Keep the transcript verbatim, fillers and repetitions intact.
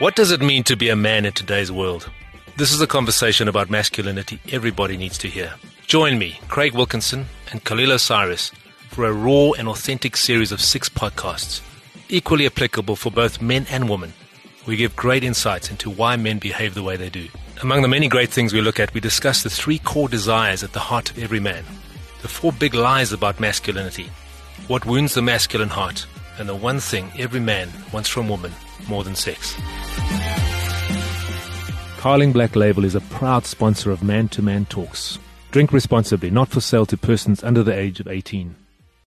What does it mean to be a man in today's world? This is a conversation about masculinity everybody needs to hear. Join me, Craig Wilkinson and Khalil Osiris, for a raw and authentic series of six podcasts, equally applicable for both men and women. We give great insights into why men behave the way they do. Among the many great things we look at, we discuss the three core desires at the heart of every man, the four big lies about masculinity, what wounds the masculine heart, and the one thing every man wants from woman more than sex. Carling Black Label is a proud sponsor of Man to Man Talks. Drink responsibly, not for sale to persons under the age of eighteen.